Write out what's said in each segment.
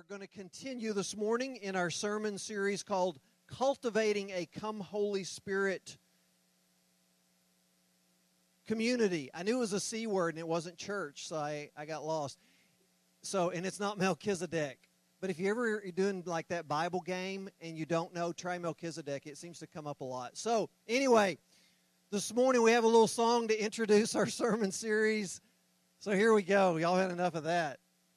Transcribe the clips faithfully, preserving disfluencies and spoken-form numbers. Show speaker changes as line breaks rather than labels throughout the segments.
are going to continue this morning in our sermon series called Cultivating a Come Holy Spirit Community. I knew it was a C word and it wasn't church, so I, I got lost. So, and it's not Melchizedek. But if you ever are doing like that Bible game and you don't know, try Melchizedek. It seems to come up a lot. So, anyway, this morning we have a little song to introduce our sermon series. So here we go. Y'all had enough of that.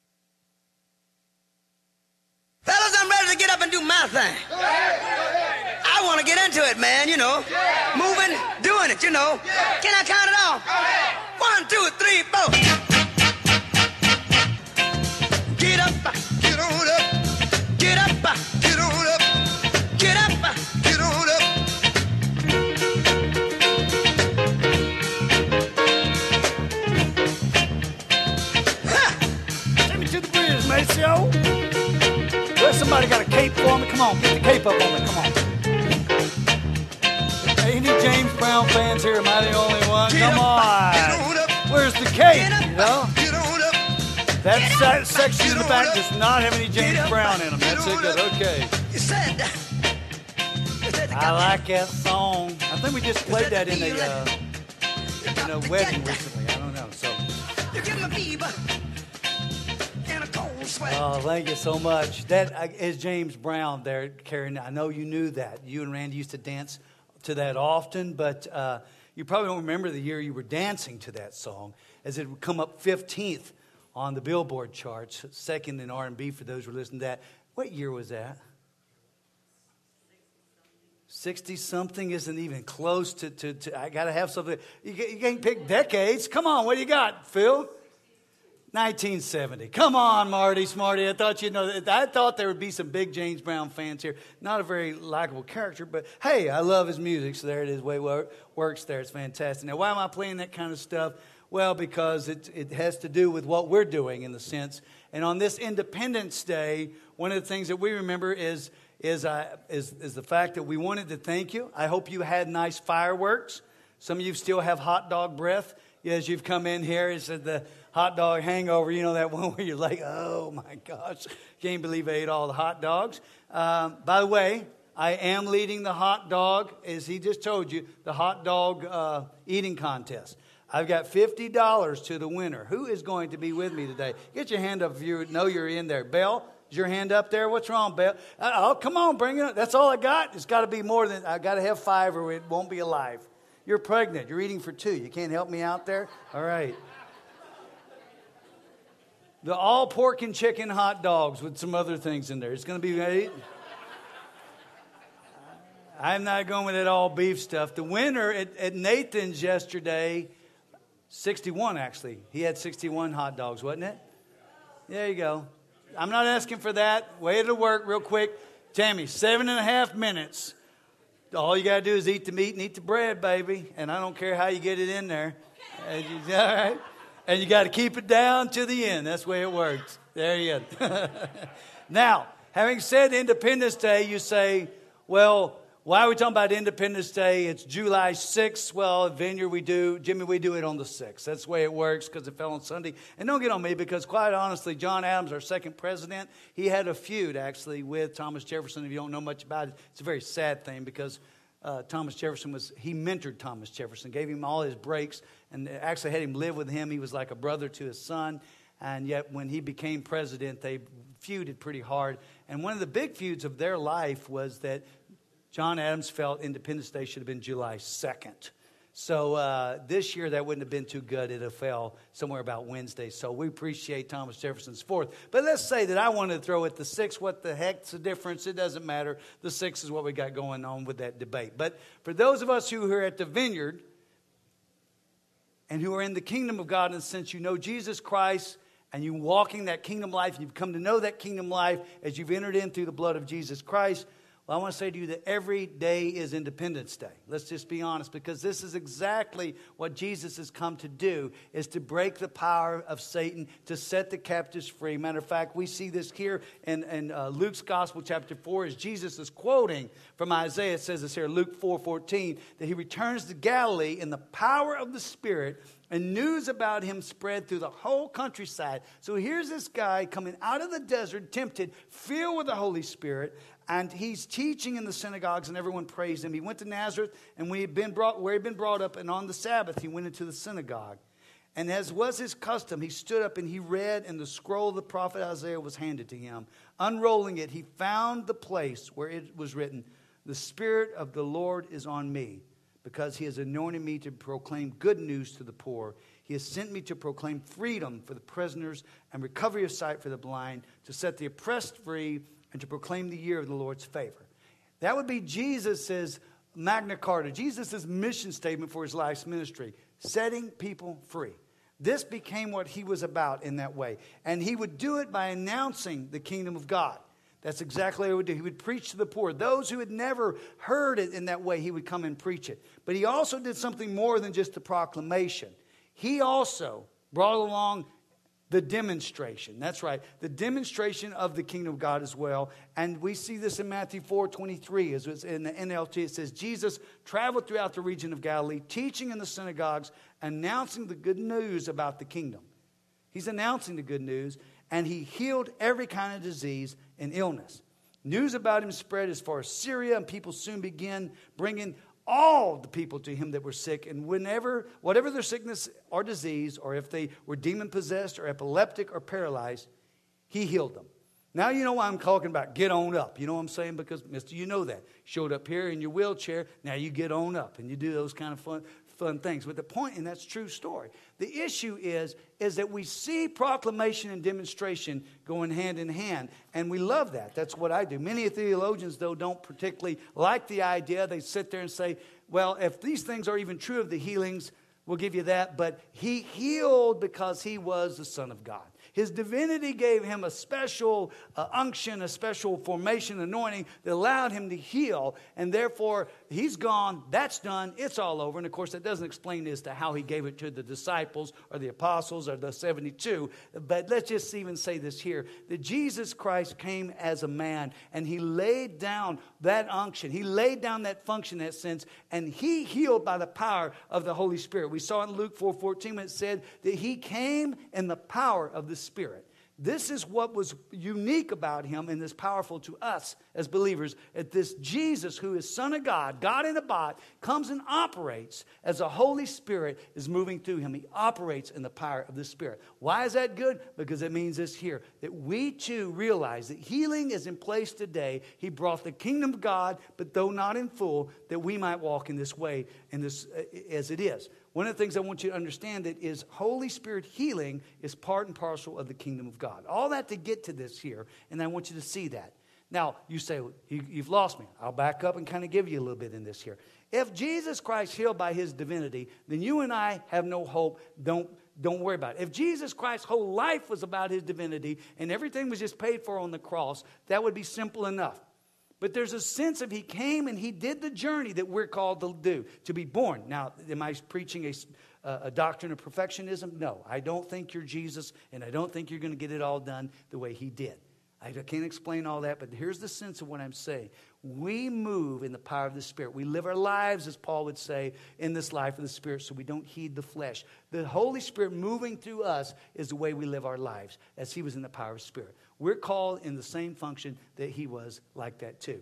Fellas, I'm ready to get up and do my thing. I want to get into it, man, you know. Moving, doing it, you know. Can I count it off? One, two, three, four. Get up, get on up. Get up, get on up. Get up, get on up. Huh.
Take me to the bridge, Maceo. Somebody got a cape for me? Come on, get the cape up on me. Come on. Hey, any James Brown fans here? Am I the only one? Come on. Where's the cape? You know? That se- section in the back does not have any James Brown in them. That's it. Good. Okay. I like that song. I think we just played that in a uh, in a wedding recently. I don't know. So. You give me fever. Oh, thank you so much. That is James Brown there, Karen. I know you knew that. You and Randy used to dance to that often, but uh, you probably don't remember the year you were dancing to that song, as it would come up fifteenth on the Billboard charts, second in R and B for those who are listening to that. What year was that? sixty-something isn't even close to, to, to I got to have something. You, you can't pick decades. Come on, what do you got, Phil? nineteen seventy. Come on, Marty, Smarty. I thought you know. I thought there would be some big James Brown fans here. Not a very likable character, but hey, I love his music. So there it is. Way it works there. It's fantastic. Now, why am I playing that kind of stuff? Well, because it it has to do with what we're doing in the sense. And on this Independence Day, one of the things that we remember is is uh, is is the fact that we wanted to thank you. I hope you had nice fireworks. Some of you still have hot dog breath as you've come in here. It's the hot dog hangover, you know, that one where you're like, oh my gosh, can't believe I ate all the hot dogs. Um, by the way, I am leading the hot dog, as he just told you, the hot dog uh, eating contest. I've got fifty dollars to the winner. Who is going to be with me today? Get your hand up if you know you're in there. Belle, is your hand up there? What's wrong, Belle? Uh, oh, come on, bring it up. That's all I got. It's got to be more than, I've got to have five or it won't be alive. You're pregnant. You're eating for two. You can't help me out there? All right. The all pork and chicken hot dogs with some other things in there. It's going to be great. I'm not going with that all beef stuff. The winner at, at Nathan's yesterday, sixty-one actually. He had sixty-one hot dogs, wasn't it? There you go. I'm not asking for that. Way to work real quick. Tammy, seven and a half minutes. All you got to do is eat the meat and eat the bread, baby. And I don't care how you get it in there. All right? And you got to keep it down to the end. That's the way it works. There you go. Now, having said Independence Day, you say, well, why are we talking about Independence Day? It's July sixth. Well, at Vineyard, we do, Jimmy, we do it on the sixth. That's the way it works because it fell on Sunday. And don't get on me because, quite honestly, John Adams, our second president, he had a feud, actually, with Thomas Jefferson. If you don't know much about it, it's a very sad thing because Uh, Thomas Jefferson was, he mentored Thomas Jefferson, gave him all his breaks, and actually had him live with him. He was like a brother to his son, and yet when he became president, they feuded pretty hard. And one of the big feuds of their life was that John Adams felt Independence Day should have been July second. So uh, this year, that wouldn't have been too good. It fell somewhere about Wednesday. So we appreciate Thomas Jefferson's fourth. But let's say that I wanted to throw it the sixth. What the heck's the difference? It doesn't matter. The sixth is what we got going on with that debate. But for those of us who are at the Vineyard and who are in the kingdom of God, in the sense you know Jesus Christ and you're walking that kingdom life, and you've come to know that kingdom life as you've entered in through the blood of Jesus Christ, well, I want to say to you that every day is Independence Day. Let's just be honest, because this is exactly what Jesus has come to do, is to break the power of Satan, to set the captives free. Matter of fact, we see this here in, in uh, Luke's Gospel, chapter four, as Jesus is quoting from Isaiah. It says this here, Luke four fourteen, that he returns to Galilee in the power of the Spirit, And news about him spread through the whole countryside. So here's this guy coming out of the desert, tempted, filled with the Holy Spirit. And he's teaching in the synagogues, and everyone praised him. He went to Nazareth, and we had been brought, where he'd been brought up, and on the Sabbath he went into the synagogue. And as was his custom, he stood up and he read, and the scroll of the prophet Isaiah was handed to him. Unrolling it, he found the place where it was written, "The Spirit of the Lord is on me, because he has anointed me to proclaim good news to the poor. He has sent me to proclaim freedom for the prisoners and recovery of sight for the blind, to set the oppressed free, and to proclaim the year of the Lord's favor." That would be Jesus' Magna Carta, Jesus' mission statement for his life's ministry, setting people free. This became what he was about in that way. And he would do it by announcing the kingdom of God. That's exactly what he would do. He would preach to the poor. Those who had never heard it in that way, he would come and preach it. But he also did something more than just the proclamation. He also brought along the demonstration. That's right. The demonstration of the kingdom of God as well. And we see this in Matthew four twenty-three. As it's in the N L T, it says, Jesus traveled throughout the region of Galilee, teaching in the synagogues, announcing the good news about the kingdom. He's announcing the good news, and he healed every kind of disease and illness. News about him spread as far as Syria, and people soon began bringing all the people to him that were sick, and whenever, whatever their sickness or disease, or if they were demon-possessed or epileptic or paralyzed, he healed them. Now you know why I'm talking about get on up. You know what I'm saying? Because, mister, you know that. Showed up here in your wheelchair, now you get on up, and you do those kind of fun fun things. But the point, and that's a true story, the issue is, is that we see proclamation and demonstration going hand in hand, and we love that. That's what I do. Many theologians, though, don't particularly like the idea. They sit there and say, well, if these things are even true of the healings, we'll give you that. But he healed because he was the Son of God. His divinity gave him a special uh, unction, a special formation, anointing that allowed him to heal. And therefore, he's gone. That's done. It's all over. And of course, that doesn't explain as to how he gave it to the disciples or the apostles or the seventy-two. But let's just even say this here, that Jesus Christ came as a man, and he laid down that unction. He laid down that function, that sense, and he healed by the power of the Holy Spirit. We saw in Luke four fourteen when it said that he came in the power of the Spirit. This is what was unique about him and is powerful to us as believers. At this Jesus, who is Son of God, God in a body, comes and operates as the Holy Spirit is moving through him. He operates in the power of the Spirit. Why is that good? Because it means this here, that we too realize that healing is in place today. He brought the kingdom of God, but though not in full, that we might walk in this way, in this uh, as it is. One of the things I want you to understand that is Holy Spirit healing is part and parcel of the kingdom of God. All that to get to this here, and I want you to see that. Now, you say, you've lost me. I'll back up and kind of give you a little bit in this here. If Jesus Christ healed by his divinity, then you and I have no hope. Don't, don't worry about it. If Jesus Christ's whole life was about his divinity and everything was just paid for on the cross, that would be simple enough. But there's a sense of he came and he did the journey that we're called to do, to be born. Now, am I preaching a, a doctrine of perfectionism? No, I don't think you're Jesus, and I don't think you're going to get it all done the way he did. I can't explain all that, but here's the sense of what I'm saying. We move in the power of the Spirit. We live our lives, as Paul would say, in this life of the Spirit, so we don't heed the flesh. The Holy Spirit moving through us is the way we live our lives, as he was in the power of the Spirit. We're called in the same function that he was, like that too.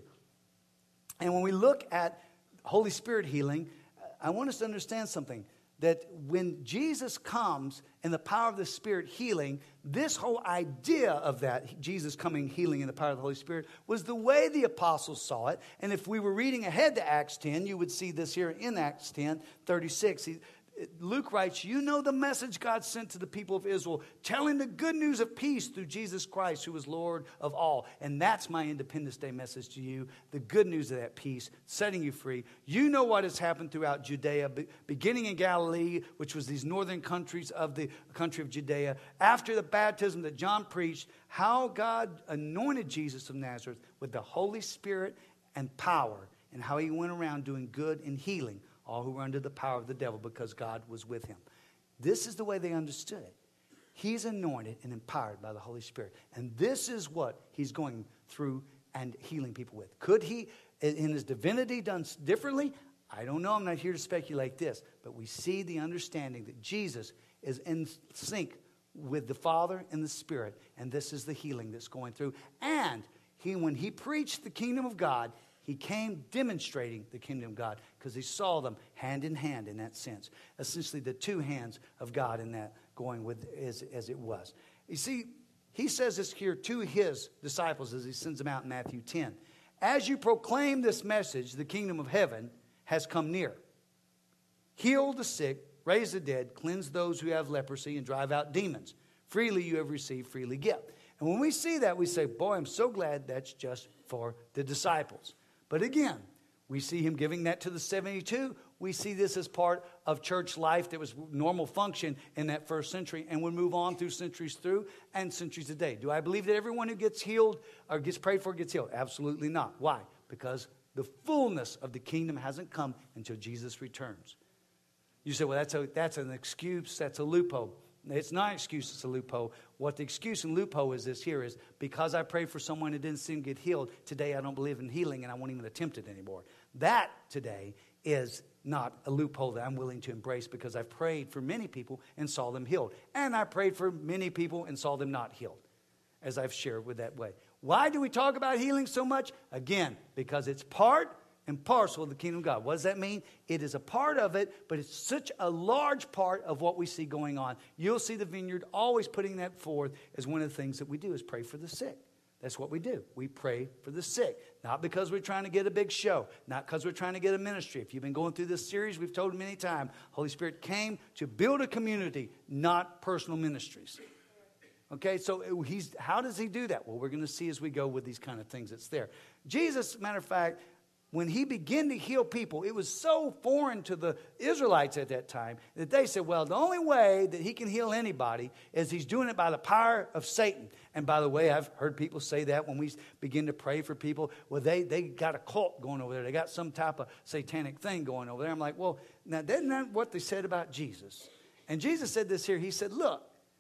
And when we look at Holy Spirit healing, I want us to understand something. That when Jesus comes in the power of the Spirit healing, this whole idea of that, Jesus coming healing in the power of the Holy Spirit, was the way the apostles saw it. And if we were reading ahead to Acts ten, you would see this here in Acts ten thirty-six. He, Luke writes, you know the message God sent to the people of Israel, telling the good news of peace through Jesus Christ, who is Lord of all. And that's my Independence Day message to you, the good news of that peace, setting you free. You know what has happened throughout Judea, beginning in Galilee, which was these northern countries of the country of Judea. After the baptism that John preached, how God anointed Jesus of Nazareth with the Holy Spirit and power, and how he went around doing good and healing all who were under the power of the devil, because God was with him. This is the way they understood it. He's anointed and empowered by the Holy Spirit. And this is what he's going through and healing people with. Could he, in his divinity, done differently? I don't know, I'm not here to speculate this, but we see the understanding that Jesus is in sync with the Father and the Spirit, and this is the healing that's going through. And he, when he preached the kingdom of God, he came demonstrating the kingdom of God because he saw them hand in hand in that sense. Essentially the two hands of God in that going with as, as it was. You see, he says this here to his disciples as he sends them out in Matthew ten. As you proclaim this message, the kingdom of heaven has come near. Heal the sick, raise the dead, cleanse those who have leprosy, and drive out demons. Freely you have received, freely give. And when we see that, we say, boy, I'm so glad that's just for the disciples. But again, we see him giving that to the seventy-two. We see this as part of church life that was normal function in that first century and would move on through centuries through and centuries today. Do I believe that everyone who gets healed or gets prayed for gets healed? Absolutely not. Why? Because the fullness of the kingdom hasn't come until Jesus returns. You say, well, that's a that's an excuse, that's a loophole. It's not an excuse, it's a loophole. What the excuse and loophole is this here is, because I prayed for someone who didn't seem to get healed, today I don't believe in healing and I won't even attempt it anymore. That today is not a loophole that I'm willing to embrace, because I've prayed for many people and saw them healed. And I prayed for many people and saw them not healed, as I've shared with that way. Why do we talk about healing so much? Again, because it's part and parcel of the kingdom of God. What does that mean? It is a part of it, but it's such a large part of what we see going on. You'll see the Vineyard always putting that forth as one of the things that we do is pray for the sick. That's what we do. We pray for the sick. Not because we're trying to get a big show. Not because we're trying to get a ministry. If you've been going through this series, we've told many times, Holy Spirit came to build a community, not personal ministries. Okay, so he's how does he do that? Well, we're going to see as we go with these kind of things that's there. Jesus, matter of fact, when he began to heal people, it was so foreign to the Israelites at that time that they said, well, the only way that he can heal anybody is he's doing it by the power of Satan. And by the way, I've heard people say that when we begin to pray for people. Well, they, they got a cult going over there. They got some type of satanic thing going over there. I'm like, well, now, isn't that what they said about Jesus? And Jesus said this here. He said, look,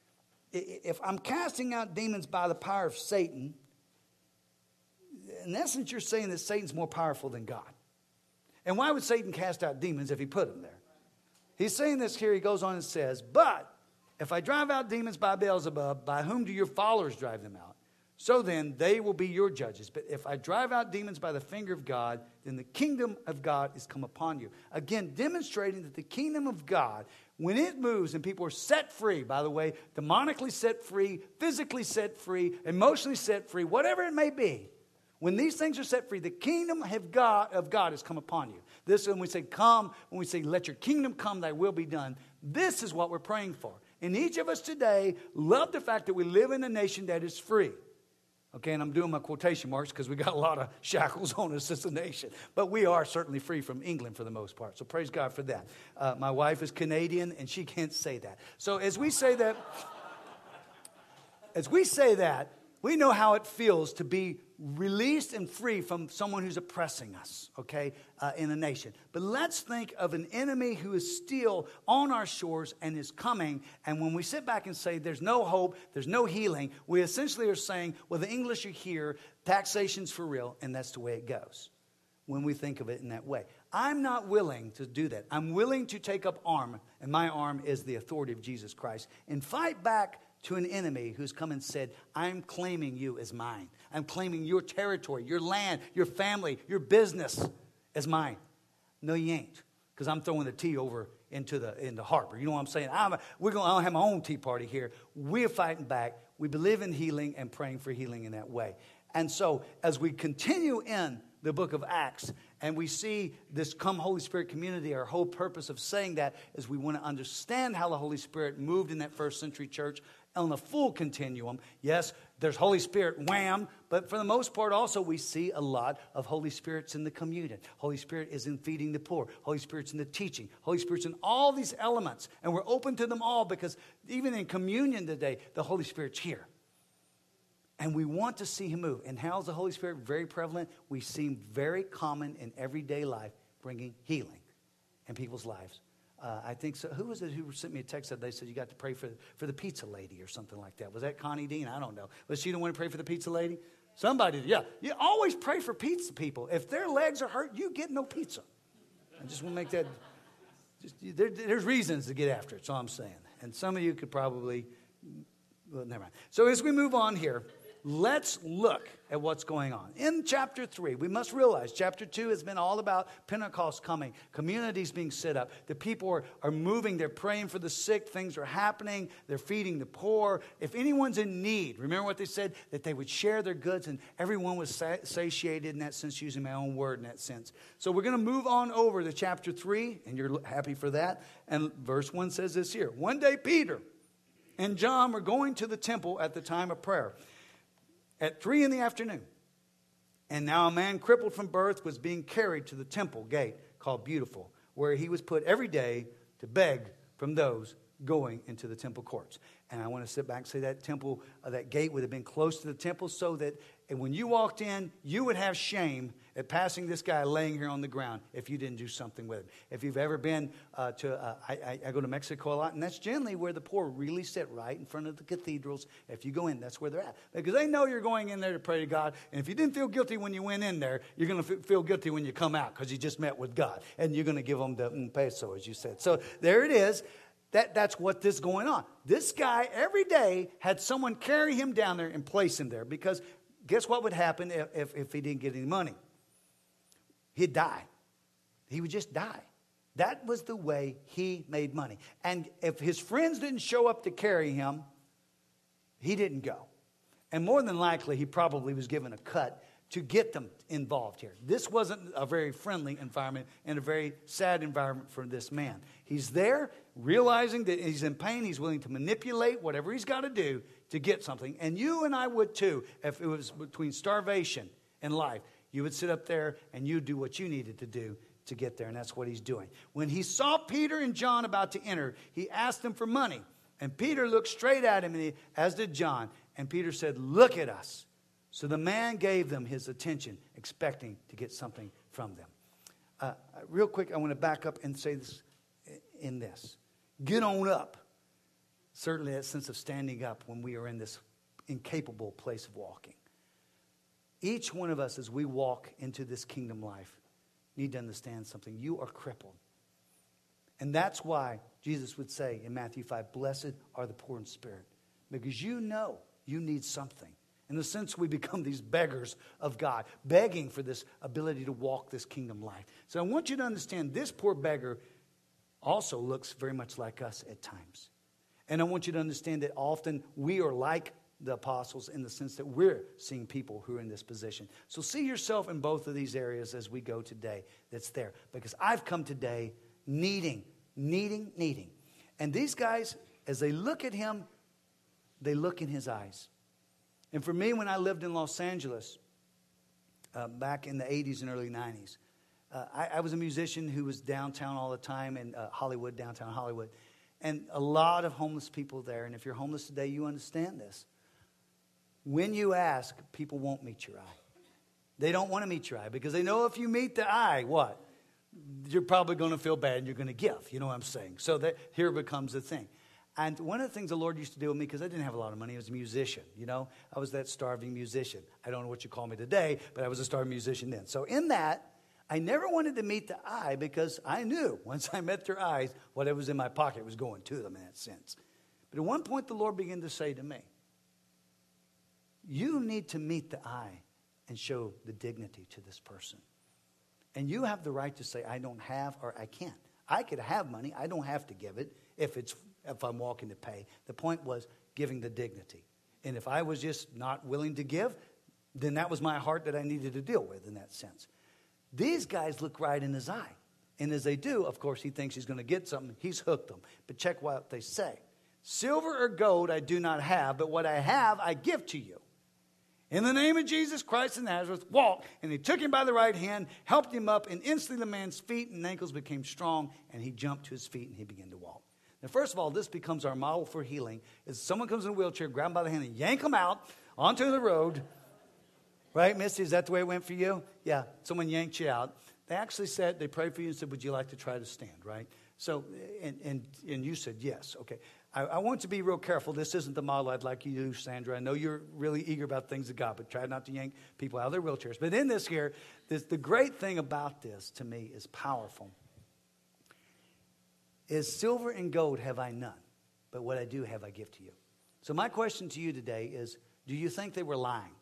if I'm casting out demons by the power of Satan, in essence, you're saying that Satan's more powerful than God. And why would Satan cast out demons if he put them there? He's saying this here. He goes on and says, but if I drive out demons by Beelzebub, by whom do your followers drive them out? So then they will be your judges. But if I drive out demons by the finger of God, then the kingdom of God is come upon you. Again, demonstrating that the kingdom of God, when it moves and people are set free, by the way, demonically set free, physically set free, emotionally set free, whatever it may be, when these things are set free, the kingdom of God, of God has come upon you. This, when we say come, when we say let your kingdom come, thy will be done, this is what we're praying for. And each of us today love the fact that we live in a nation that is free. Okay, and I'm doing my quotation marks because we got a lot of shackles on us as a nation. But we are certainly free from England for the most part. So praise God for that. Uh, my wife is Canadian and she can't say that. So as we say that, as we say that, we know how it feels to be released and free from someone who's oppressing us, okay, uh, in a nation. But let's think of an enemy who is still on our shores and is coming. And when we sit back and say there's no hope, there's no healing, we essentially are saying, well, the English are here, taxation's for real, and that's the way it goes when we think of it in that way. I'm not willing to do that. I'm willing to take up arm, and my arm is the authority of Jesus Christ, and fight back to an enemy who's come and said, I'm claiming you as mine. I'm claiming your territory, your land, your family, your business as mine. No, you ain't, because I'm throwing the tea over into the in the harbor. You know what I'm saying? I'm a, we're going. I don't have my own tea party here. We're fighting back. We believe in healing and praying for healing in that way. And so as we continue in the book of Acts, and we see this Come Holy Spirit community, our whole purpose of saying that is we want to understand how the Holy Spirit moved in that first century church on the full continuum. Yes, there's Holy Spirit, wham, but for the most part also we see a lot of Holy Spirits in the communion. Holy Spirit is in feeding the poor. Holy Spirit's in the teaching. Holy Spirit's in all these elements, and we're open to them all because even in communion today, the Holy Spirit's here. And we want to see him move. And how's the Holy Spirit very prevalent? We see him very common in everyday life, bringing healing in people's lives. Uh, I think so. Who was it who sent me a text that they said you got to pray for, for the pizza lady or something like that? Was that Connie Dean? I don't know. Was she the one to pray for the pizza lady? Somebody did. Yeah. You always pray for pizza people. If their legs are hurt, you get no pizza. I just want to make that, just, there, there's reasons to get after it, that's all I'm saying. And some of you could probably, well, never mind. So as we move on here, let's look at what's going on. In chapter three, we must realize chapter two has been all about Pentecost coming, communities being set up. The people are, are moving, they're praying for the sick, things are happening, they're feeding the poor. If anyone's in need, remember what they said? That they would share their goods, and everyone was satiated in that sense, using my own word in that sense. So we're going to move on over to chapter three, and you're happy for that. And verse one says this here. One day Peter and John were going to the temple at the time of prayer, at three in the afternoon. And now a man crippled from birth was being carried to the temple gate called Beautiful, where he was put every day to beg from those going into the temple courts. And I want to sit back and say that temple, uh, that gate would have been close to the temple, so that and when you walked in, you would have shame at passing this guy laying here on the ground if you didn't do something with him. If you've ever been uh, to, uh, I, I, I go to Mexico a lot, and that's generally where the poor really sit, right in front of the cathedrals. If you go in, that's where they're at. Because they know you're going in there to pray to God, and if you didn't feel guilty when you went in there, you're going to f- feel guilty when you come out, because you just met with God, and you're going to give them the un peso, as you said. So there it is. That, that's what this is going on. This guy every day had someone carry him down there and place him there, because guess what would happen if, if, if he didn't get any money? He'd die. He would just die. That was the way he made money. And if his friends didn't show up to carry him, he didn't go. And more than likely, he probably was given a cut to get them involved here. This wasn't a very friendly environment, and a very sad environment for this man. He's there, realizing that he's in pain. He's willing to manipulate whatever he's got to do to get something. And you and I would too, if it was between starvation and life. You would sit up there and you'd do what you needed to do to get there, and that's what he's doing. When he saw Peter and John about to enter, he asked them for money. And Peter looked straight at him, and he, as did John. And Peter said, "Look at us." So the man gave them his attention, expecting to get something from them. Uh, real quick, I want to back up and say this in this. Get on up. Certainly that sense of standing up when we are in this incapable place of walking. Each one of us, as we walk into this kingdom life, need to understand something. You are crippled. And that's why Jesus would say in Matthew five, "Blessed are the poor in spirit." Because you know you need something. In the sense, we become these beggars of God, begging for this ability to walk this kingdom life. So I want you to understand this poor beggar also looks very much like us at times. And I want you to understand that often we are like the apostles in the sense that we're seeing people who are in this position. So see yourself in both of these areas as we go today that's there. Because I've come today needing, needing, needing. And these guys, as they look at him, they look in his eyes. And for me, when I lived in Los Angeles uh, back in the eighties and early nineties, uh, I, I was a musician who was downtown all the time in uh, Hollywood, downtown Hollywood. And a lot of homeless people there. And if you're homeless today, you understand this. When you ask, people won't meet your eye. They don't want to meet your eye because they know if you meet the eye, what? You're probably going to feel bad and you're going to give. You know what I'm saying? So that here becomes the thing. And one of the things the Lord used to do with me, because I didn't have a lot of money, I was a musician, you know. I was that starving musician. I don't know what you call me today, but I was a starving musician then. So in that, I never wanted to meet the eye because I knew once I met their eyes, whatever was in my pocket was going to them in that sense. But at one point, the Lord began to say to me, you need to meet the eye and show the dignity to this person. And you have the right to say, I don't have or I can't. I could have money. I don't have to give it if it's if I'm walking to pay. The point was giving the dignity. And if I was just not willing to give, then that was my heart that I needed to deal with in that sense. These guys look right in his eye. And as they do, of course, he thinks he's going to get something. He's hooked them. But check what they say. Silver or gold I do not have, but what I have I give to you. In the name of Jesus Christ of Nazareth, walk. And he took him by the right hand, helped him up, and instantly the man's feet and ankles became strong, and he jumped to his feet and he began to walk. Now, first of all, this becomes our model for healing. Is someone comes in a wheelchair, grab them by the hand and yank them out onto the road. Right, Misty? Is that the way it went for you? Yeah, someone yanked you out. They actually said, they prayed for you and said, would you like to try to stand, right? So, and and, and you said yes. Okay. I, I want to be real careful. This isn't the model I'd like you to do, Sandra. I know you're really eager about things of God, but try not to yank people out of their wheelchairs. But in this here, this, the great thing about this to me is powerful. is silver and gold have I none, but what I do have I give to you. So my question to you today is, do you think they were lying?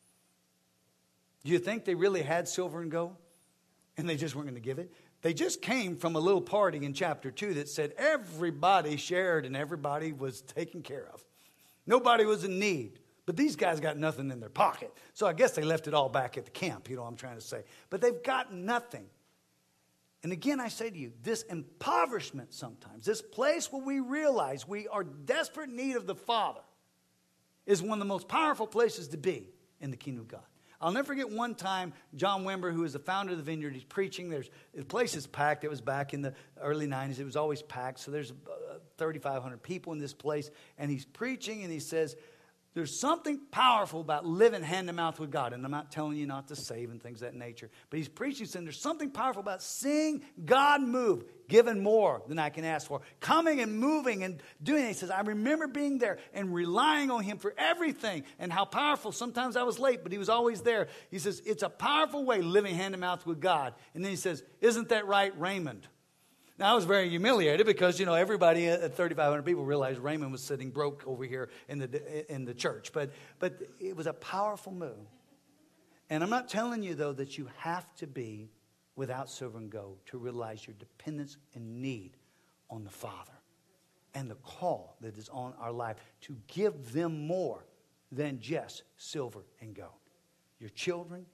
Do you think they really had silver and gold and they just weren't going to give it? They just came from a little party in chapter two that said everybody shared and everybody was taken care of. Nobody was in need. But these guys got nothing in their pocket. So I guess they left it all back at the camp, you know what I'm trying to say. But they've got nothing. And again, I say to you, this impoverishment sometimes, this place where we realize we are desperate need of the Father, is one of the most powerful places to be in the kingdom of God. I'll never forget one time, John Wimber, who is the founder of the Vineyard, he's preaching. There's, the place is packed. It was back in the early nineties. It was always packed. So there's uh, thirty-five hundred people in this place. And he's preaching and he says, there's something powerful about living hand to mouth with God. And I'm not telling you not to save and things of that nature. But he's preaching saying there's something powerful about seeing God move, giving more than I can ask for, coming and moving and doing it. He says, I remember being there and relying on him for everything and how powerful. Sometimes I was late, but he was always there. He says, it's a powerful way living hand to mouth with God. And then he says, isn't that right, Raymond? Now, I was very humiliated because, you know, everybody at thirty-five hundred people realized Raymond was sitting broke over here in the in the church. But but it was a powerful move. And I'm not telling you, though, that you have to be without silver and gold to realize your dependence and need on the Father and the call that is on our life to give them more than just silver and gold. Your children,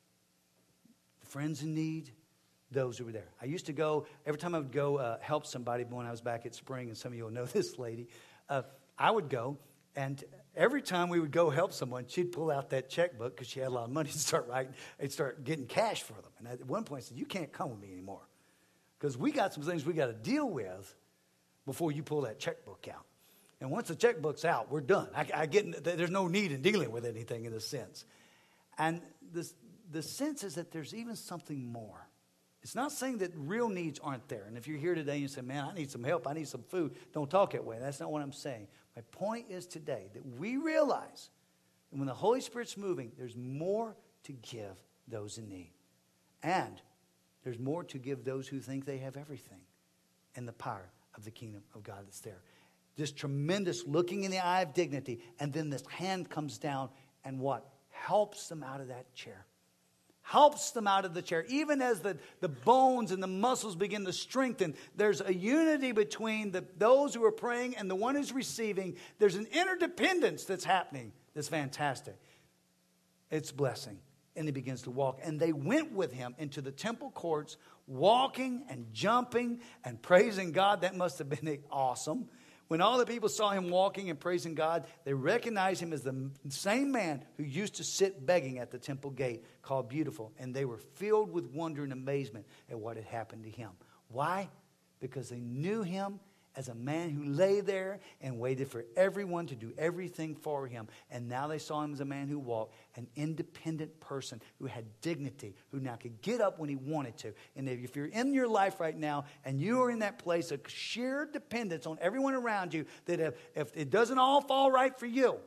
the friends in need, those who were there. I used to go, every time I would go uh, help somebody when I was back at Spring, and some of you will know this lady, uh, I would go, and every time we would go help someone, she'd pull out that checkbook because she had a lot of money to start writing and start getting cash for them. And at one point I said, you can't come with me anymore because we got some things we got to deal with before you pull that checkbook out. And once the checkbook's out, we're done. I, I get, there's no need in dealing with anything in a sense. And this, the sense is that there's even something more. It's not saying that real needs aren't there. And if you're here today and you say, man, I need some help, I need some food, don't talk that way. That's not what I'm saying. My point is today that we realize that when the Holy Spirit's moving, there's more to give those in need. And there's more to give those who think they have everything and the power of the kingdom of God that's there. This tremendous looking in the eye of dignity, and then this hand comes down and what? Helps them out of that chair. Helps them out of the chair. Even as the, the bones and the muscles begin to strengthen, there's a unity between the, those who are praying and the one who's receiving. There's an interdependence that's happening that's fantastic. It's blessing. And he begins to walk. And they went with him into the temple courts, walking and jumping and praising God. That must have been awesome. When all the people saw him walking and praising God, they recognized him as the same man who used to sit begging at the temple gate called Beautiful. And they were filled with wonder and amazement at what had happened to him. Why? Because they knew him as a man who lay there and waited for everyone to do everything for him. And now they saw him as a man who walked, an independent person who had dignity, who now could get up when he wanted to. And if you're in your life right now and you are in that place of sheer dependence on everyone around you, that if, if it doesn't all fall right for you,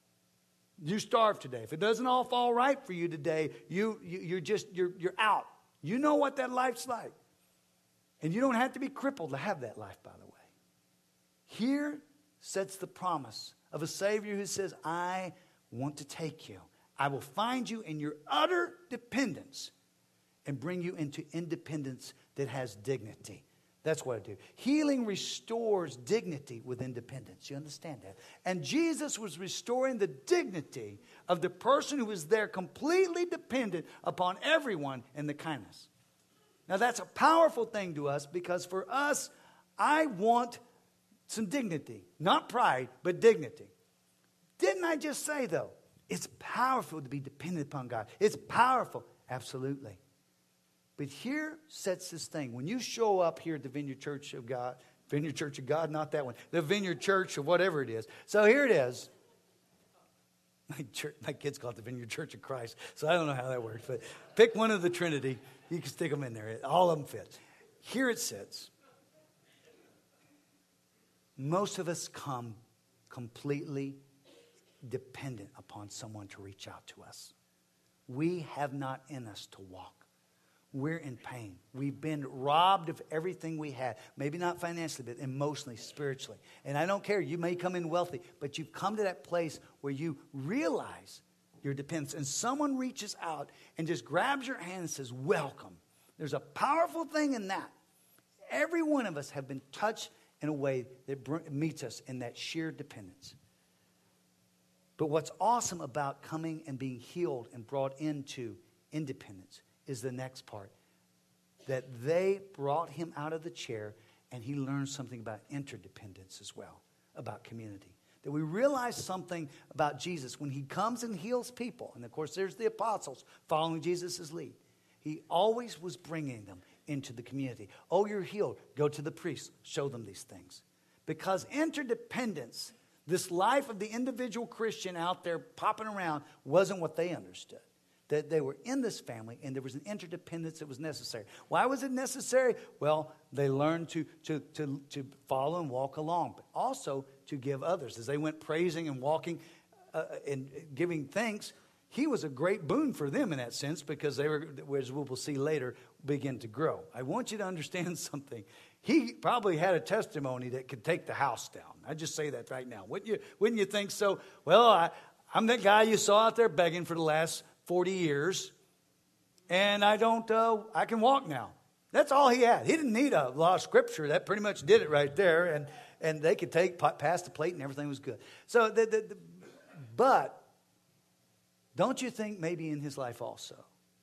you starve today. If it doesn't all fall right for you today, you, you you're just you're you're out. You know what that life's like. And you don't have to be crippled to have that life, by the way. Here sets the promise of a Savior who says, I want to take you. I will find you in your utter dependence and bring you into independence that has dignity. That's what I do. Healing restores dignity with independence. You understand that? And Jesus was restoring the dignity of the person who was there completely dependent upon everyone in the kindness. Now that's a powerful thing to us because for us, I want some dignity. Not pride, but dignity. Didn't I just say, though, it's powerful to be dependent upon God. It's powerful. Absolutely. But here sets this thing. When you show up here at the Vineyard Church of God, Vineyard Church of God, not that one, the Vineyard Church of whatever it is. So here it is. My, church, my kids call it the Vineyard Church of Christ, so I don't know how that works. But pick one of the Trinity. You can stick them in there. All of them fit. Here it sits. Most of us come completely dependent upon someone to reach out to us. We have not in us to walk. we're in pain. We've been robbed of everything we had. Maybe not financially, but emotionally, spiritually. And I don't care. You may come in wealthy, but you've come to that place where you realize your dependence. And someone reaches out and just grabs your hand and says, welcome. There's a powerful thing in that. Every one of us have been touched in a way that br- meets us in that sheer dependence. But what's awesome about coming and being healed and brought into independence is the next part. That they brought him out of the chair and he learned something about interdependence as well, about community. That we realize something about Jesus when he comes and heals people. And of course, there's the apostles following Jesus' lead. He always was bringing them into the community. Oh, you're healed. Go to the priest. Show them these things. Because interdependence, this life of the individual Christian out there popping around, wasn't what they understood. That they were in this family and there was an interdependence that was necessary. Why was it necessary? Well, they learned to, to, to, to follow and walk along, but also to give others. As they went praising and walking uh, and giving thanks, he was a great boon for them in that sense because they were, as we will see later, begin to grow. I want you to understand something. He probably had a testimony that could take the house down. I just say that right now. Wouldn't you, wouldn't you think so? Well, I, I'm that guy you saw out there begging for the last forty years, and I don't, uh, I can walk now. That's all he had. He didn't need a lot of scripture. That pretty much did it right there, and, and they could take, pass the plate, and everything was good. So, the, the, the, but don't you think maybe in his life also,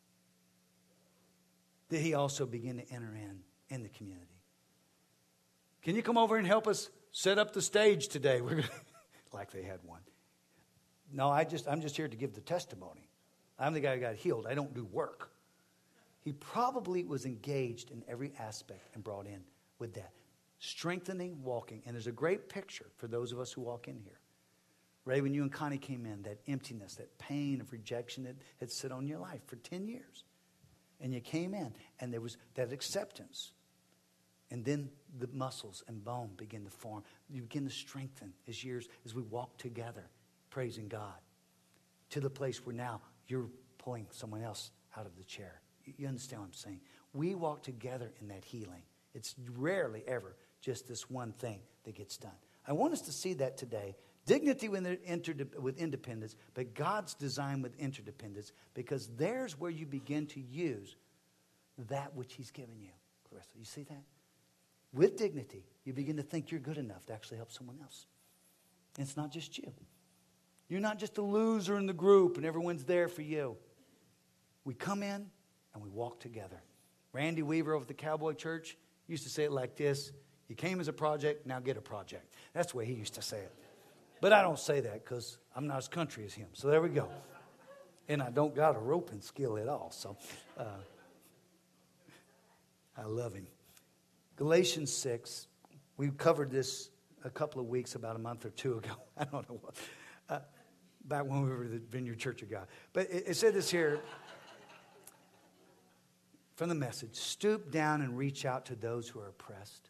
that he also begin to enter in, in the community? Can you come over and help us set up the stage today? We're gonna, like they had one. No, I just, I'm just here to give the testimony. I'm the guy who got healed. I don't do work. He probably was engaged in every aspect and brought in with that. Strengthening, walking. And there's a great picture for those of us who walk in here. Ray, when you and Connie came in, that emptiness, that pain of rejection that had sit on your life for ten years. And you came in, and there was that acceptance. And then the muscles and bone begin to form. You begin to strengthen as years, as we walk together, praising God. To the place where now you're pulling someone else out of the chair. You understand what I'm saying? We walk together in that healing. It's rarely ever just this one thing that gets done. I want us to see that today. Dignity with independence, but God's design with interdependence, because there's where you begin to use that which he's given you. Clarissa, you see that? With dignity, you begin to think you're good enough to actually help someone else. And it's not just you. You're not just a loser in the group and everyone's there for you. We come in and we walk together. Randy Weaver over at the Cowboy Church used to say it like this: you came as a project, now get a project. That's the way he used to say it. But I don't say that because I'm not as country as him. So there we go. And I don't got a roping skill at all. So uh, I love him. Galatians six. We covered this a couple of weeks, about a month or two ago. I don't know what. Uh, back when we were the Vineyard Church of God. But it, it said this here from the Message: stoop down and reach out to those who are oppressed.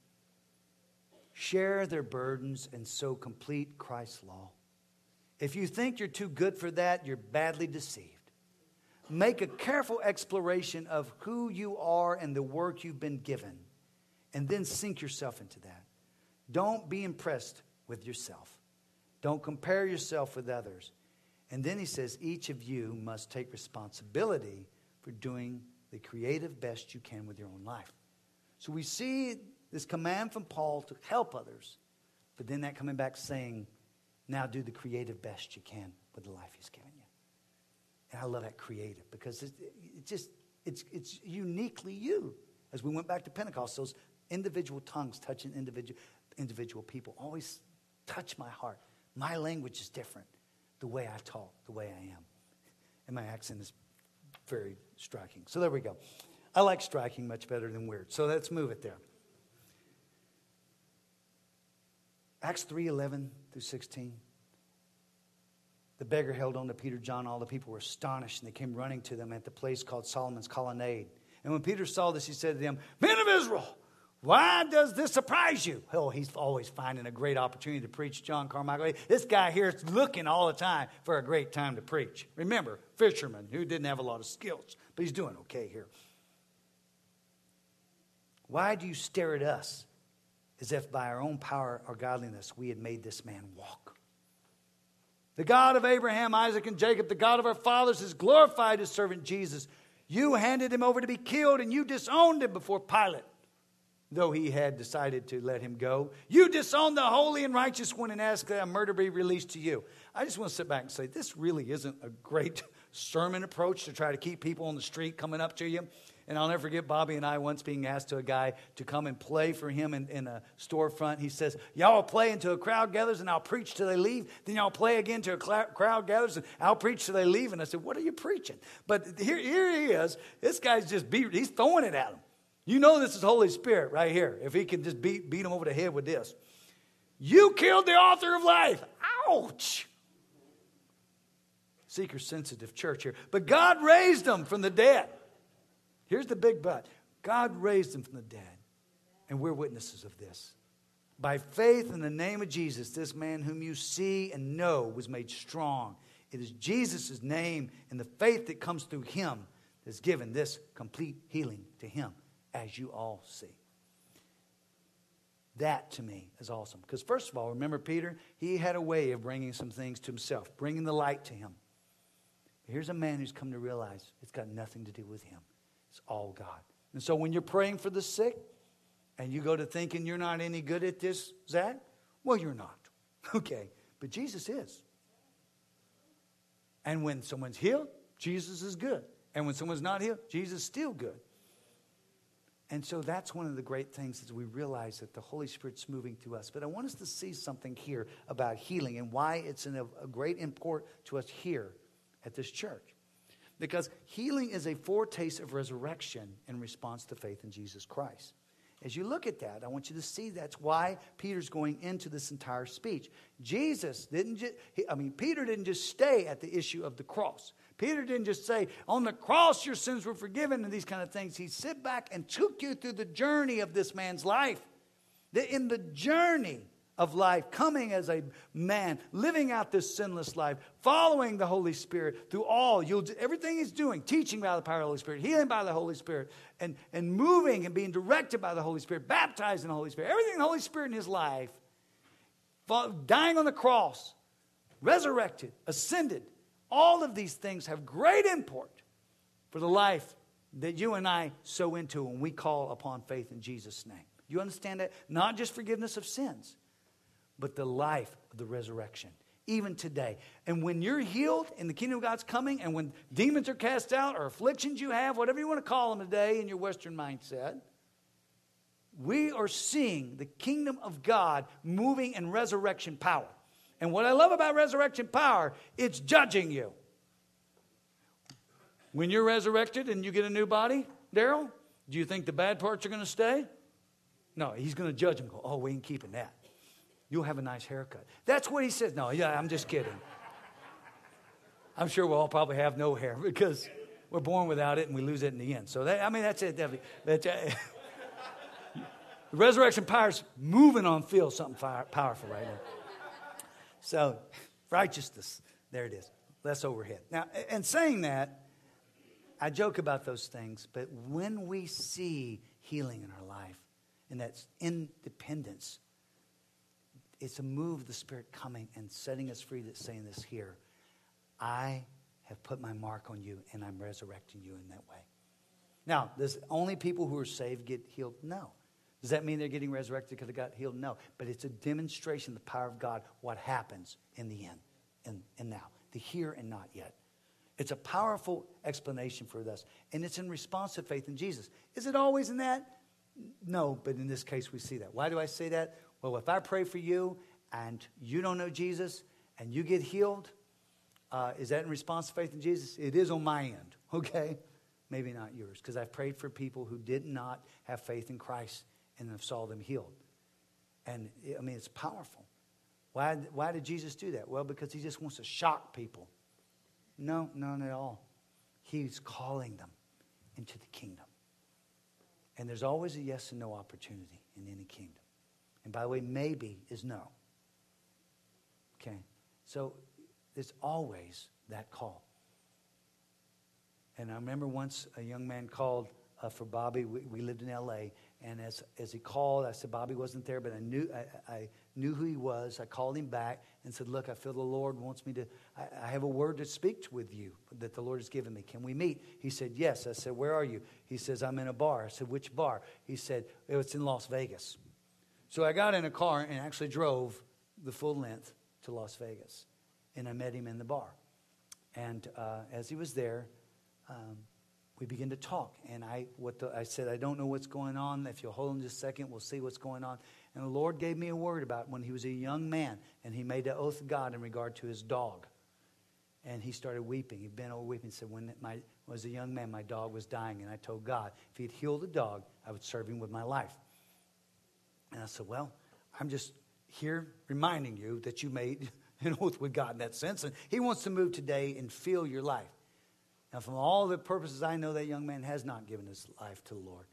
Share their burdens and so complete Christ's law. If you think you're too good for that, you're badly deceived. Make a careful exploration of who you are and the work you've been given, and then sink yourself into that. Don't be impressed with yourself. Don't compare yourself with others. And then he says, each of you must take responsibility for doing the creative best you can with your own life. So we see this command from Paul to help others, but then that coming back saying, now do the creative best you can with the life he's given you. And I love that creative, because it, it just, it's, it's uniquely you. As we went back to Pentecost, those individual tongues touching individual, individual people always touch my heart. My language is different, the way I talk, the way I am. And my accent is very striking. So there we go. I like striking much better than weird. So let's move it there. Acts three, eleven through sixteen. The beggar held on to Peter, John. All the people were astonished, and they came running to them at the place called Solomon's Colonnade. And when Peter saw this, he said to them, "Men of Israel, why does this surprise you?" Oh, he's always finding a great opportunity to preach, John Carmichael. This guy here is looking all the time for a great time to preach. Remember, fisherman who didn't have a lot of skills, but he's doing okay here. Why do you stare at us as if by our own power or godliness we had made this man walk? The God of Abraham, Isaac, and Jacob, the God of our fathers, has glorified his servant Jesus. You handed him over to be killed, and you disowned him before Pilate, though he had decided to let him go. You disowned the holy and righteous one and asked that a murder be released to you. I just want to sit back and say, this really isn't a great sermon approach to try to keep people on the street coming up to you. And I'll never forget Bobby and I once being asked to a guy to come and play for him in, in a storefront. He says, y'all play until a crowd gathers and I'll preach till they leave. Then y'all play again till a cl- crowd gathers and I'll preach till they leave. And I said, what are you preaching? But here, here he is. This guy's just, beat, he's throwing it at him. You know this is Holy Spirit right here. If he can just beat, beat him over the head with this. You killed the author of life. Ouch. Seeker-sensitive church here. But God raised him from the dead. Here's the big but. God raised him from the dead. And we're witnesses of this. By faith in the name of Jesus, this man whom you see and know was made strong. It is Jesus' name and the faith that comes through him that's given this complete healing to him, as you all see. That to me is awesome. Because first of all, remember Peter? He had a way of bringing some things to himself, bringing the light to him. Here's a man who's come to realize it's got nothing to do with him. It's all God. And so when you're praying for the sick and you go to thinking you're not any good at this, Zach, well, you're not. Okay, but Jesus is. And when someone's healed, Jesus is good. And when someone's not healed, Jesus is still good. And so that's one of the great things is we realize that the Holy Spirit's moving through us. But I want us to see something here about healing and why it's in a, a great import to us here at this church. Because healing is a foretaste of resurrection in response to faith in Jesus Christ. As you look at that, I want you to see that's why Peter's going into this entire speech. Jesus didn't just, I mean, Peter didn't just stay at the issue of the cross. Peter didn't just say, on the cross your sins were forgiven and these kind of things. He sit back and took you through the journey of this man's life. In the journey of life, coming as a man, living out this sinless life, following the Holy Spirit through all, you'll do, everything he's doing, teaching by the power of the Holy Spirit, healing by the Holy Spirit, and, and moving and being directed by the Holy Spirit, baptized in the Holy Spirit, everything the Holy Spirit in his life, dying on the cross, resurrected, ascended, all of these things have great import for the life that you and I sow into when we call upon faith in Jesus' name. You understand that? Not just forgiveness of sins, but the life of the resurrection, even today. And when you're healed and the kingdom of God's coming, and when demons are cast out or afflictions you have, whatever you want to call them today in your Western mindset, we are seeing the kingdom of God moving in resurrection power. And what I love about resurrection power, it's judging you. When you're resurrected and you get a new body, Daryl, do you think the bad parts are going to stay? No, he's going to judge them. Go, oh, we ain't keeping that. You'll have a nice haircut. That's what he says. No, yeah, I'm just kidding. I'm sure we'll all probably have no hair because we're born without it and we lose it in the end. So, that, I mean, that's it. That's it. The resurrection power's moving on field, something fire, powerful right now. So, righteousness, there it is. Less overhead. Now, and saying that, I joke about those things, but when we see healing in our life, and that's independence, it's a move of the Spirit coming and setting us free that's saying this here. I have put my mark on you, and I'm resurrecting you in that way. Now, does only people who are saved get healed? No. Does that mean they're getting resurrected because they got healed? No. But it's a demonstration of the power of God, what happens in the end and, and now, the here and not yet. It's a powerful explanation for this. And it's in response to faith in Jesus. Is it always in that? No, but in this case we see that. Why do I say that? Well, if I pray for you and you don't know Jesus and you get healed, uh, is that in response to faith in Jesus? It is on my end, okay? Maybe not yours, because I've prayed for people who did not have faith in Christ and have saw them healed. And, I mean, it's powerful. Why, why did Jesus do that? Well, because he just wants to shock people. No, none at all. He's calling them into the kingdom. And there's always a yes and no opportunity in any kingdom. And by the way, maybe is no. Okay? So there's always that call. And I remember once a young man called uh, for Bobby. We, we lived in L A, and as as he called, I said Bobby wasn't there, but I knew I, I knew who he was. I called him back and said, "Look, I feel the Lord wants me to. I, I have a word to speak with you that the Lord has given me. Can we meet?" He said, "Yes." I said, "Where are you?" He says, "I'm in a bar." I said, "Which bar?" He said, "Oh, it's in Las Vegas." So I got in a car and actually drove the full length to Las Vegas, and I met him in the bar. And uh, as he was there, um, we began to talk. And I, what the, I said, "I don't know what's going on. If you'll hold on just a second, we'll see what's going on." And the Lord gave me a word about when he was a young man, and he made an oath of God in regard to his dog. And he started weeping. He'd been over weeping. He said, when my, when I was a young man, my dog was dying. And I told God, if he'd healed the dog, I would serve him with my life. And I said, well, I'm just here reminding you that you made an oath with God in that sense. And he wants to move today and fill your life. Now, from all the purposes, I know that young man has not given his life to the Lord.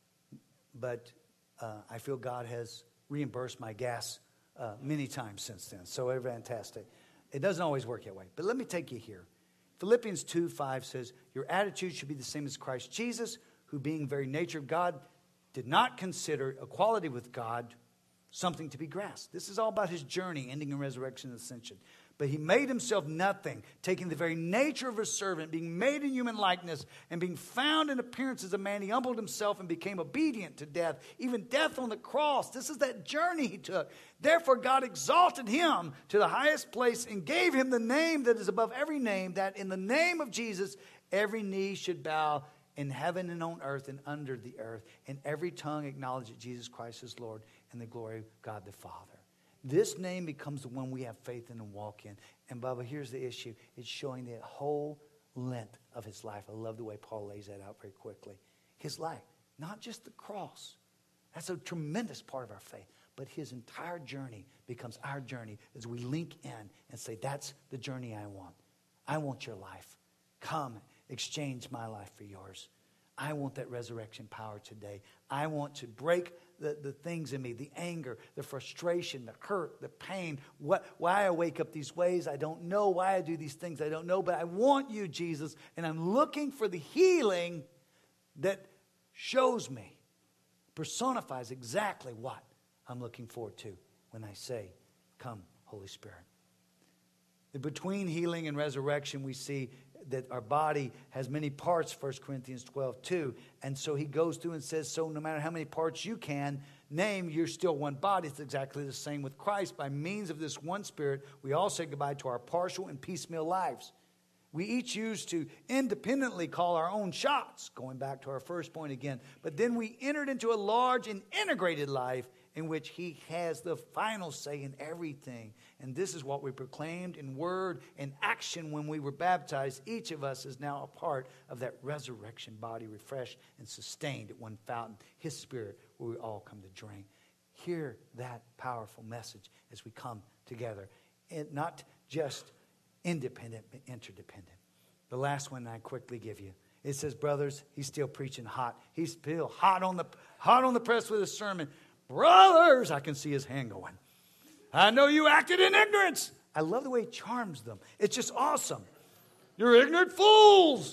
But uh, I feel God has reimbursed my gas uh, many times since then. So it's fantastic. It doesn't always work that way. But let me take you here. Philippians two five says, your attitude should be the same as Christ Jesus, who being very nature of God, did not consider equality with God something to be grasped. This is all about his journey, ending in resurrection and ascension. But he made himself nothing, taking the very nature of a servant, being made in human likeness, and being found in appearance as a man, he humbled himself and became obedient to death, even death on the cross. This is that journey he took. Therefore, God exalted him to the highest place and gave him the name that is above every name, that in the name of Jesus, every knee should bow in heaven and on earth and under the earth, and every tongue acknowledge that Jesus Christ is Lord, and the glory of God the Father. This name becomes the one we have faith in and walk in. And Bubba, here's the issue. It's showing the whole length of his life. I love the way Paul lays that out very quickly. His life, not just the cross. That's a tremendous part of our faith. But his entire journey becomes our journey as we link in and say, that's the journey I want. I want your life. Come, exchange my life for yours. I want that resurrection power today. I want to break the, the things in me, the anger, the frustration, the hurt, the pain, what, why I wake up these ways. I don't know why I do these things. I don't know, but I want you, Jesus, and I'm looking for the healing that shows me, personifies exactly what I'm looking forward to when I say, come, Holy Spirit. Between healing and resurrection, we see that our body has many parts, First Corinthians twelve two. And so he goes through and says, so no matter how many parts you can name, you're still one body. It's exactly the same with Christ. By means of this one Spirit, we all say goodbye to our partial and piecemeal lives. We each used to independently call our own shots, going back to our first point again. But then we entered into a large and integrated life in which he has the final say in everything. And this is what we proclaimed in word and action when we were baptized. Each of us is now a part of that resurrection body, refreshed and sustained at one fountain, his Spirit, where we all come to drink. Hear that powerful message as we come together. And not just independent, but interdependent. The last one I quickly give you. It says, brothers, he's still preaching hot. He's still hot on the hot on the press with his sermon. Brothers, I can see his hand going. I know you acted in ignorance. I love the way he charms them. It's just awesome. You're ignorant fools,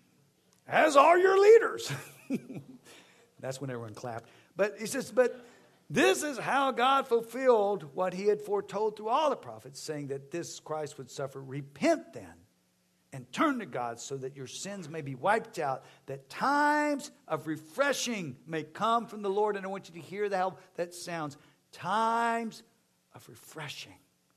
as are your leaders. That's when everyone clapped. But he says, but this is how God fulfilled what he had foretold through all the prophets, saying that this Christ would suffer. Repent then and turn to God so that your sins may be wiped out, that times of refreshing may come from the Lord. And I want you to hear how that sounds. Times of refreshing.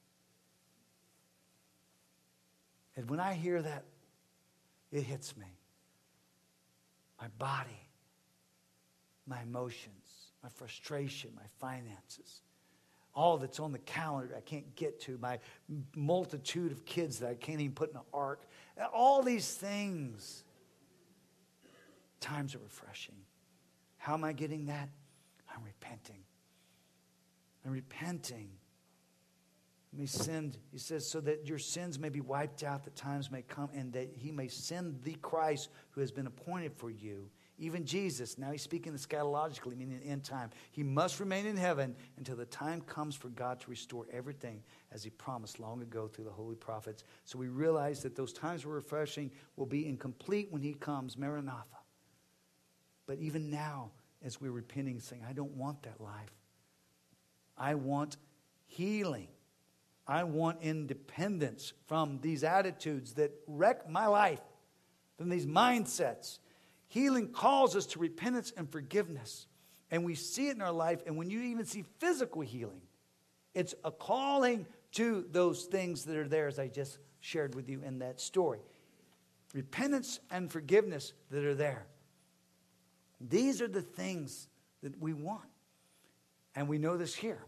And when I hear that, it hits me. My body, my emotions, my frustration, my finances, all that's on the calendar I can't get to, my multitude of kids that I can't even put in an ark, all these things. Times are refreshing. How am I getting that? I'm repenting. I'm repenting. May send, he says, so that your sins may be wiped out, that times may come, and that he may send the Christ who has been appointed for you. Even Jesus, now he's speaking eschatologically, meaning end time. He must remain in heaven until the time comes for God to restore everything as he promised long ago through the holy prophets. So we realize that those times of refreshing will be incomplete when he comes, Maranatha. But even now, as we're repenting, saying, I don't want that life. I want healing. I want independence from these attitudes that wreck my life, from these mindsets. Healing calls us to repentance and forgiveness. And we see it in our life. And when you even see physical healing, it's a calling to those things that are there, as I just shared with you in that story. Repentance and forgiveness that are there. These are the things that we want. And we know this here.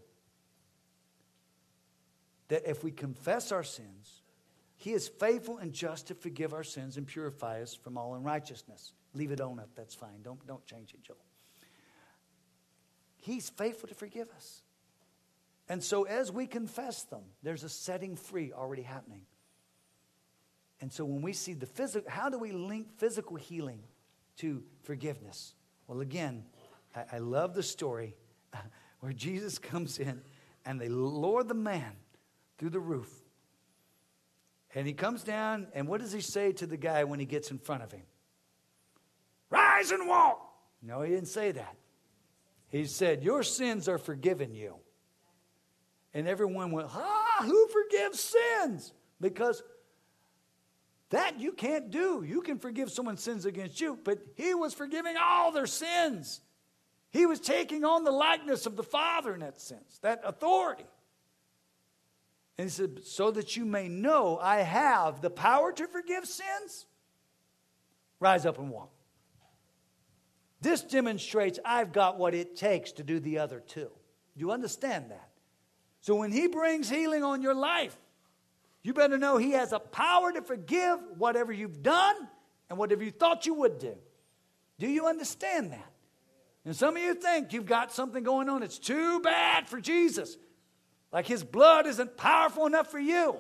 That if we confess our sins, He is faithful and just to forgive our sins and purify us from all unrighteousness. Leave it on up, that's fine. Don't, don't change it, Joel. He's faithful to forgive us. And so as we confess them, there's a setting free already happening. And so when we see the physical, how do we link physical healing to forgiveness? Well, again, I, I love the story where Jesus comes in and they lower the man through the roof. And he comes down, and what does he say to the guy when he gets in front of him? Rise and walk. No, he didn't say that. He said, your sins are forgiven you. And everyone went, ah, who forgives sins? Because that you can't do. You can forgive someone's sins against you, but he was forgiving all their sins. He was taking on the likeness of the Father in that sense, that authority. And he said, so that you may know I have the power to forgive sins, rise up and walk. This demonstrates I've got what it takes to do the other two. Do you understand that? So when he brings healing on your life, you better know he has a power to forgive whatever you've done and whatever you thought you would do. Do you understand that? And some of you think you've got something going on. It's too bad for Jesus. Like his blood isn't powerful enough for you.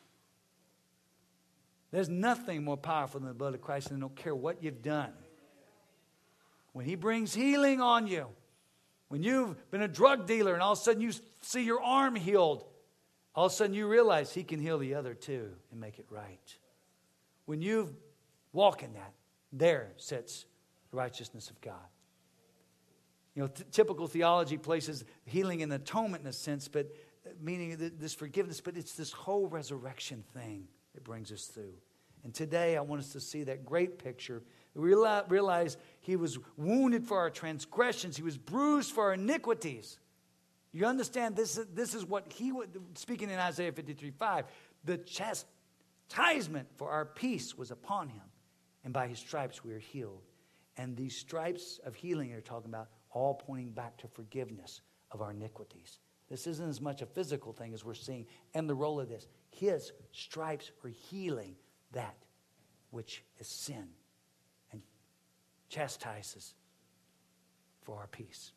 There's nothing more powerful than the blood of Christ, and I don't care what you've done. When he brings healing on you, when you've been a drug dealer and all of a sudden you see your arm healed, all of a sudden you realize he can heal the other too and make it right. When you walk in that, there sits the righteousness of God. You know, t- typical theology places healing and atonement in a sense, but meaning this forgiveness, but it's this whole resurrection thing that brings us through. And today I want us to see that great picture. We realize he was wounded for our transgressions. He was bruised for our iniquities. You understand this, this is what he was, speaking in Isaiah fifty-three five, the chastisement for our peace was upon him. And by his stripes we are healed. And these stripes of healing are talking about all pointing back to forgiveness of our iniquities. This isn't as much a physical thing as we're seeing. And the role of this, his stripes are healing that which is sin and chastises for our peace.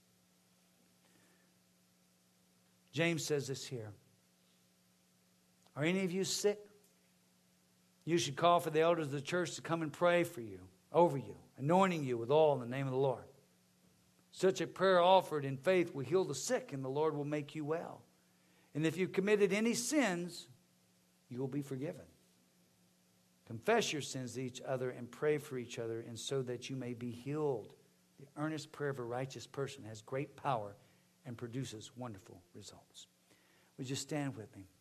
James says this here. Are any of you sick? You should call for the elders of the church to come and pray for you, over you, anointing you with oil in the name of the Lord. Such a prayer offered in faith will heal the sick, and the Lord will make you well. And if you've committed any sins, you will be forgiven. Confess your sins to each other and pray for each other, and so that you may be healed. The earnest prayer of a righteous person has great power and produces wonderful results. Would you stand with me?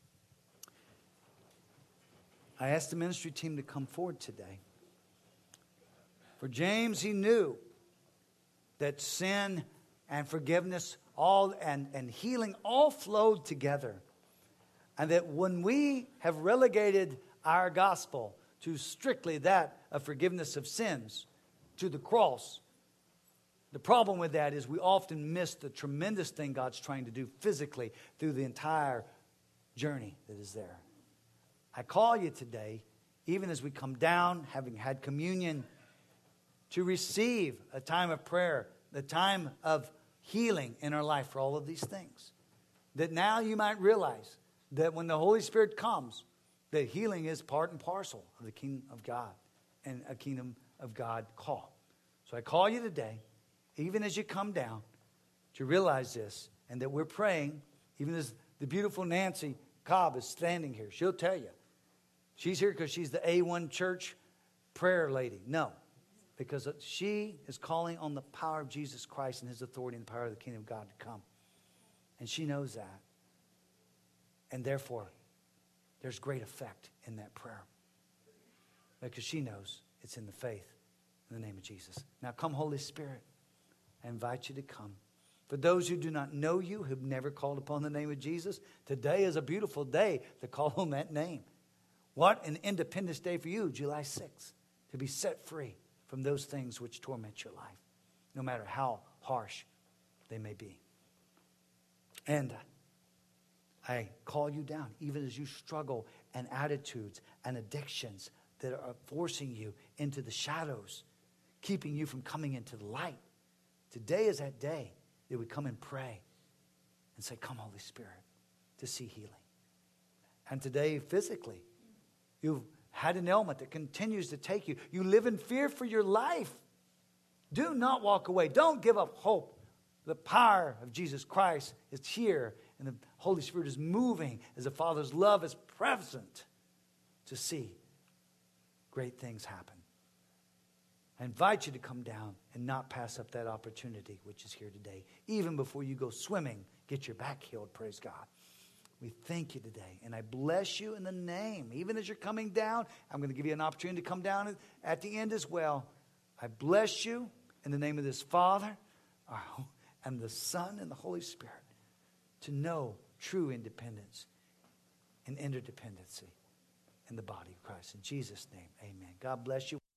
I asked the ministry team to come forward today. For James, he knew that sin and forgiveness all and, and healing all flowed together. And that when we have relegated our gospel to strictly that of forgiveness of sins, to the cross, the problem with that is we often miss the tremendous thing God's trying to do physically through the entire journey that is there. I call you today, even as we come down, having had communion, to receive a time of prayer, the time of healing in our life for all of these things. That now you might realize that when the Holy Spirit comes, that healing is part and parcel of the kingdom of God and a kingdom of God call. So I call you today, even as you come down, to realize this, and that we're praying, even as the beautiful Nancy Cobb is standing here. She'll tell you. She's here because she's the A one church prayer lady. No. Because she is calling on the power of Jesus Christ and his authority and the power of the kingdom of God to come. And she knows that. And therefore, there's great effect in that prayer. Because she knows it's in the faith in the name of Jesus. Now come, Holy Spirit. I invite you to come. For those who do not know you, who've never called upon the name of Jesus, today is a beautiful day to call on that name. What an Independence Day for you, July sixth, to be set free from those things which torment your life, no matter how harsh they may be. And I call you down, even as you struggle and attitudes and addictions that are forcing you into the shadows, keeping you from coming into the light. Today is that day that we come and pray and say, come, Holy Spirit, to see healing. And today, physically, you've had an ailment that continues to take you. You live in fear for your life. Do not walk away. Don't give up hope. The power of Jesus Christ is here, and the Holy Spirit is moving as the Father's love is present to see great things happen. I invite you to come down and not pass up that opportunity which is here today. Even before you go swimming, get your back healed, praise God. We thank you today, and I bless you in the name. Even as you're coming down, I'm going to give you an opportunity to come down at the end as well. I bless you in the name of this Father and the Son and the Holy Spirit to know true independence and interdependency in the body of Christ. In Jesus' name, amen. God bless you.